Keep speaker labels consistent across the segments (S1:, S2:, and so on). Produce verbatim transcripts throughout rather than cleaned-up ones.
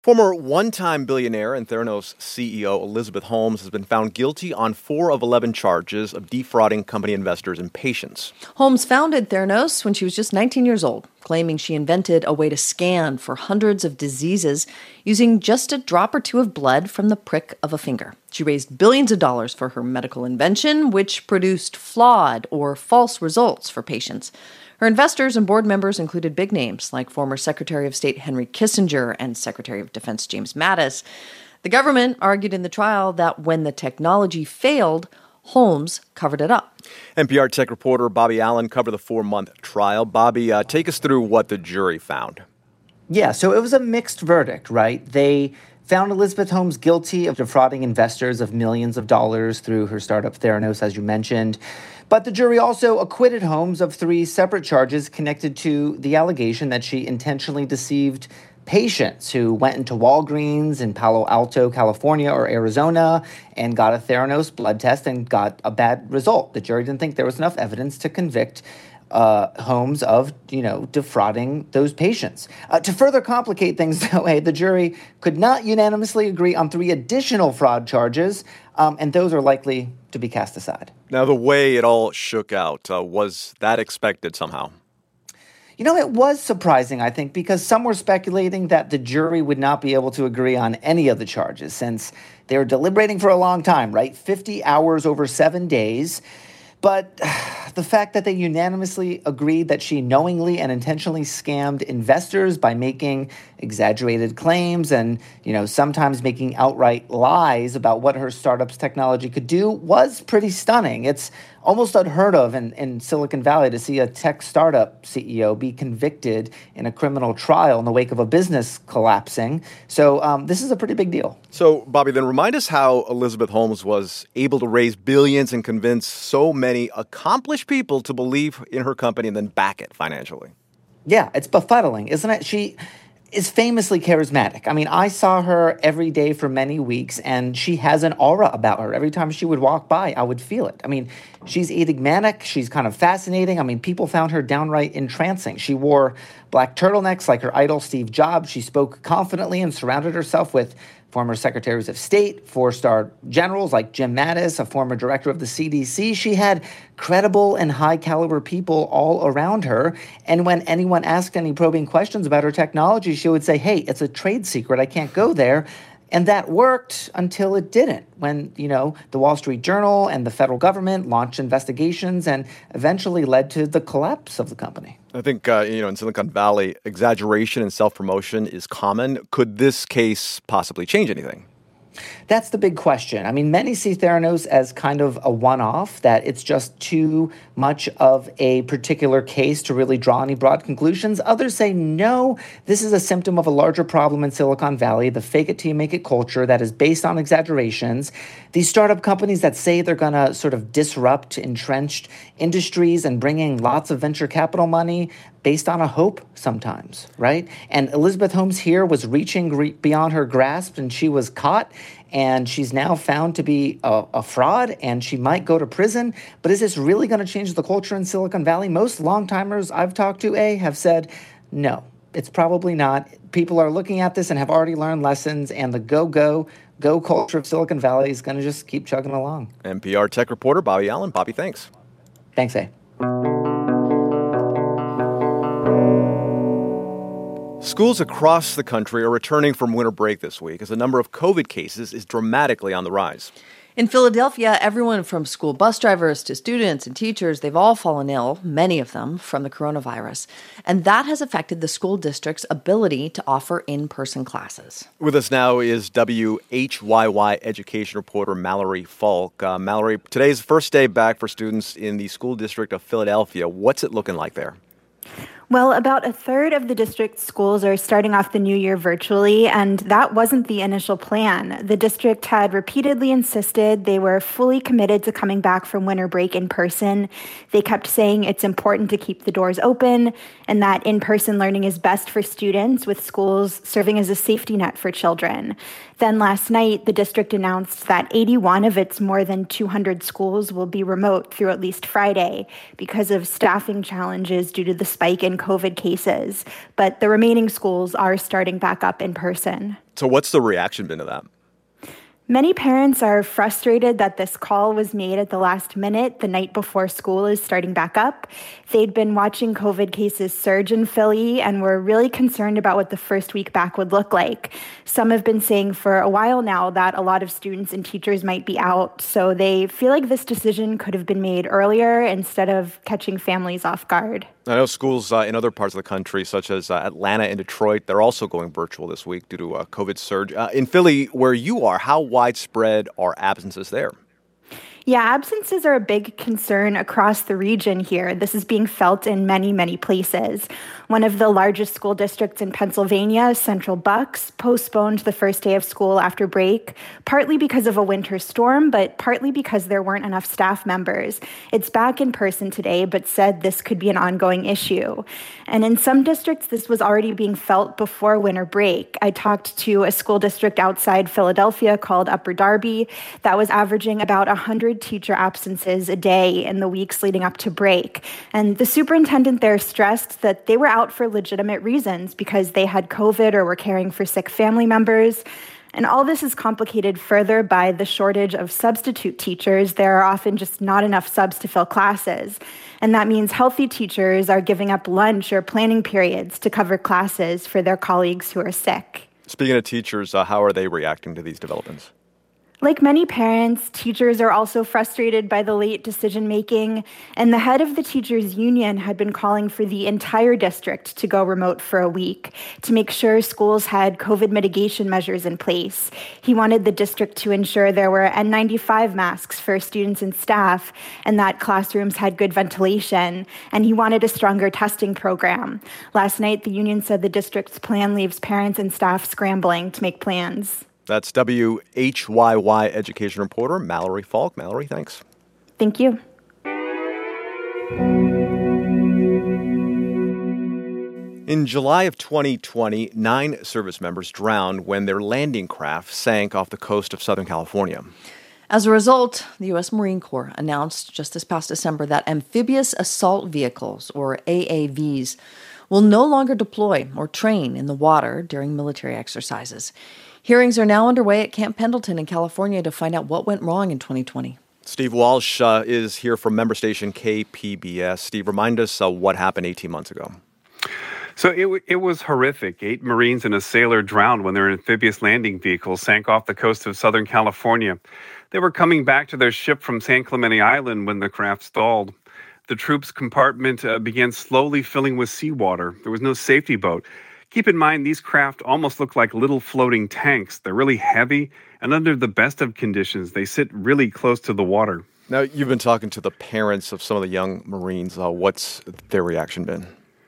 S1: Former one-time billionaire and Theranos C E O Elizabeth Holmes has been found guilty on four of eleven charges of defrauding company investors and patients.
S2: Holmes founded Theranos when she was just nineteen years old, claiming she invented a way to scan for hundreds of diseases using just a drop or two of blood from the prick of a finger. She raised billions of dollars for her medical invention, which produced flawed or false results for patients. Her investors and board members included big names like former Secretary of State Henry Kissinger and Secretary of Defense James Mattis. The government argued in the trial that when the technology failed, Holmes covered it up.
S1: N P R tech reporter Bobby Allen covered the four-month trial. Bobby, uh, take us through what the jury found.
S3: Yeah, so it was a mixed verdict, right? They found Elizabeth Holmes guilty of defrauding investors of millions of dollars through her startup Theranos, as you mentioned. But the jury also acquitted Holmes of three separate charges connected to the allegation that she intentionally deceived patients who went into Walgreens in Palo Alto, California, or Arizona and got a Theranos blood test and got a bad result. The jury didn't think there was enough evidence to convict Uh, Holmes of, you know, defrauding those patients. Uh, to further complicate things, though, the jury could not unanimously agree on three additional fraud charges, um, and those are likely to be cast aside.
S1: Now, the way it all shook out, uh, was that expected somehow?
S3: You know, it was surprising, I think, because some were speculating that the jury would not be able to agree on any of the charges since they were deliberating for a long time, right? fifty hours over seven days. But the fact that they unanimously agreed that she knowingly and intentionally scammed investors by making exaggerated claims and, you know, sometimes making outright lies about what her startup's technology could do was pretty stunning. It's almost unheard of in, in Silicon Valley to see a tech startup C E O be convicted in a criminal trial in the wake of a business collapsing. So um, this is a pretty big deal.
S1: So, Bobby, then remind us how Elizabeth Holmes was able to raise billions and convince so many accomplished people to believe in her company and then back it financially.
S3: Yeah, it's befuddling, isn't it? She is famously charismatic. I mean, I saw her every day for many weeks, and she has an aura about her. Every time she would walk by, I would feel it. I mean, she's enigmatic. She's kind of fascinating. I mean, people found her downright entrancing. She wore black turtlenecks like her idol, Steve Jobs. She spoke confidently and surrounded herself with former secretaries of state, four-star generals like Jim Mattis, a former director of the C D C. She had credible and high-caliber people all around her. And when anyone asked any probing questions about her technology, she would say, hey, it's a trade secret. I can't go there. And that worked until it didn't, when, you know, the Wall Street Journal and the federal government launched investigations and eventually led to the collapse of the company.
S1: I think, uh, you know, in Silicon Valley, exaggeration and self-promotion is common. Could this case possibly change anything?
S3: That's the big question. I mean, many see Theranos as kind of a one-off, that it's just too much of a particular case to really draw any broad conclusions. Others say, no, this is a symptom of a larger problem in Silicon Valley, the fake it till you make it culture that is based on exaggerations. These startup companies that say they're going to sort of disrupt entrenched industries and bring in lots of venture capital money based on a hope sometimes, right? And Elizabeth Holmes here was reaching re- beyond her grasp, and she was caught, and she's now found to be a, a fraud, and she might go to prison. But is this really going to change the culture in Silicon Valley? Most long-timers I've talked to, A, have said, no, it's probably not. People are looking at this and have already learned lessons, and the go-go, go culture of Silicon Valley is going to just keep chugging along.
S1: N P R tech reporter Bobby Allen. Bobby, thanks.
S3: Thanks, A.
S1: Schools across the country are returning from winter break this week as the number of COVID cases is dramatically on the rise.
S2: In Philadelphia, everyone from school bus drivers to students and teachers, they've all fallen ill, many of them, from the coronavirus. And that has affected the school district's ability to offer in-person classes.
S1: With us now is W H Y Y education reporter Mallory Falk. Uh, Mallory, today's the first day back for students in the school district of Philadelphia. What's it looking like there?
S4: Well, about a third of the district's schools are starting off the new year virtually, and that wasn't the initial plan. The district had repeatedly insisted they were fully committed to coming back from winter break in person. They kept saying it's important to keep the doors open and that in-person learning is best for students, with schools serving as a safety net for children. Then last night, the district announced that eighty-one of its more than two hundred schools will be remote through at least Friday because of staffing challenges due to the spike in COVID cases, but the remaining schools are starting back up in person.
S1: So what's the reaction been to that?
S4: Many parents are frustrated that this call was made at the last minute, the night before school is starting back up. They'd been watching COVID cases surge in Philly and were really concerned about what the first week back would look like. Some have been saying for a while now that a lot of students and teachers might be out, so they feel like this decision could have been made earlier instead of catching families off guard.
S1: I know schools uh, in other parts of the country, such as uh, Atlanta and Detroit, they're also going virtual this week due to a COVID surge. Uh, in Philly, where you are, how widespread are absences there?
S4: Yeah, absences are a big concern across the region here. This is being felt in many, many places. One of the largest school districts in Pennsylvania, Central Bucks, postponed the first day of school after break, partly because of a winter storm, but partly because there weren't enough staff members. It's back in person today, but said this could be an ongoing issue. And in some districts, this was already being felt before winter break. I talked to a school district outside Philadelphia called Upper Darby that was averaging about one hundred teacher absences a day in the weeks leading up to break. And the superintendent there stressed that they were out for legitimate reasons because they had COVID or were caring for sick family members. And all this is complicated further by the shortage of substitute teachers. There are often just not enough subs to fill classes. And that means healthy teachers are giving up lunch or planning periods to cover classes for their colleagues who are sick.
S1: Speaking of teachers, uh, how are they reacting to these developments?
S4: Like many parents, teachers are also frustrated by the late decision-making, and the head of the teachers' union had been calling for the entire district to go remote for a week to make sure schools had COVID mitigation measures in place. He wanted the district to ensure there were N ninety-five masks for students and staff, and that classrooms had good ventilation, and he wanted a stronger testing program. Last night, the union said the district's plan leaves parents and staff scrambling to make plans.
S1: That's W H Y Y education reporter Mallory Falk. Mallory, thanks.
S4: Thank you.
S1: In July of twenty twenty, nine service members drowned when their landing craft sank off the coast of Southern California.
S2: As a result, the U S Marine Corps announced just this past December that amphibious assault vehicles, or A A Vs, will no longer deploy or train in the water during military exercises. Hearings are now underway at Camp Pendleton in California to find out what went wrong in twenty twenty.
S1: Steve Walsh uh, is here from member station K P B S. Steve, remind us uh, what happened eighteen months ago.
S5: So it, w- it was horrific. Eight Marines and a sailor drowned when their amphibious landing vehicle sank off the coast of Southern California. They were coming back to their ship from San Clemente Island when the craft stalled. The troops' compartment uh, began slowly filling with seawater. There was no safety boat. Keep in mind, these craft almost look like little floating tanks. They're really heavy, and under the best of conditions, they sit really close to the water.
S1: Now, you've been talking to the parents of some of the young Marines. Uh, what's their reaction been?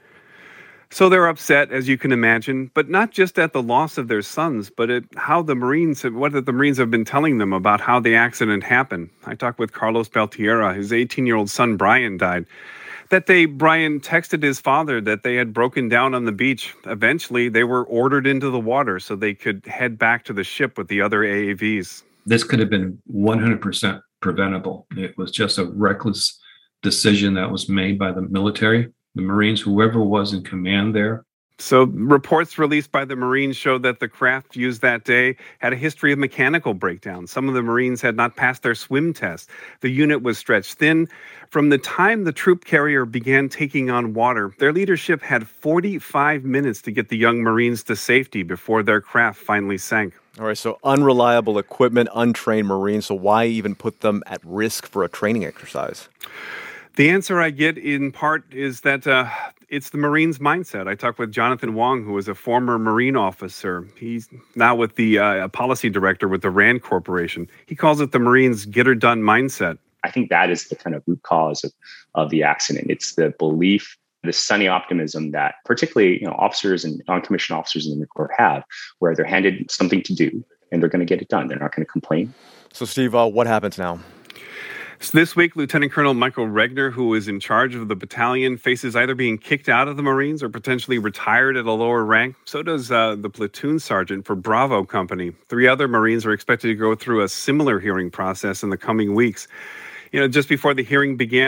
S5: So they're upset, as you can imagine, but not just at the loss of their sons, but at how the Marines, have, what the Marines have been telling them about how the accident happened. I talked with Carlos Beltierra. His eighteen-year-old son, Brian, died. That day, Brian texted his father that they had broken down on the beach. Eventually, they were ordered into the water so they could head back to the ship with the other A A Vs.
S6: This could have been one hundred percent preventable. It was just a reckless decision that was made by the military, the Marines, whoever was in command there.
S5: So reports released by the Marines showed that the craft used that day had a history of mechanical breakdowns. Some of the Marines had not passed their swim test. The unit was stretched thin. From the time the troop carrier began taking on water, their leadership had forty-five minutes to get the young Marines to safety before their craft finally sank.
S1: All right, so unreliable equipment, untrained Marines. So why even put them at risk for a training exercise?
S5: The answer I get in part is that uh, it's the Marines' mindset. I talked with Jonathan Wong, who was a former Marine officer. He's now with the uh, policy director with the RAND Corporation. He calls it the Marines' get-her-done mindset.
S7: I think that is the kind of root cause of, of the accident. It's the belief, the sunny optimism that particularly you know, officers and non-commissioned officers in the Marine Corps have, where they're handed something to do and they're going to get it done. They're not going to complain.
S1: So, Steve, uh, what happens now?
S5: So this week, Lieutenant Colonel Michael Regner, who is in charge of the battalion, faces either being kicked out of the Marines or potentially retired at a lower rank. So does uh, the platoon sergeant for Bravo Company. Three other Marines are expected to go through a similar hearing process in the coming weeks. You know, just before the hearing began,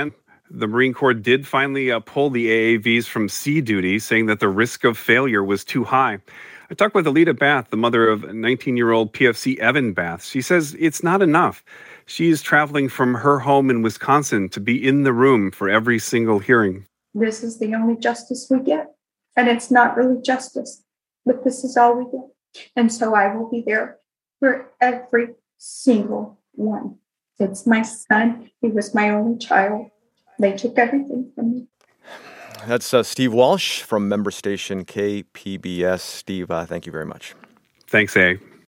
S5: The Marine Corps did finally uh, pull the A A Vs from sea duty, saying that the risk of failure was too high. I talked with Alita Bath, the mother of nineteen-year-old P F C Evan Bath. She says it's not enough. She is traveling from her home in Wisconsin to be in the room for every single hearing.
S8: This is the only justice we get, and it's not really justice, but this is all we get. And so I will be there for every single one. It's my son. He was my only child. They took everything from me.
S1: That's uh, Steve Walsh from member station K P B S. Steve, uh, thank you very much.
S5: Thanks, A.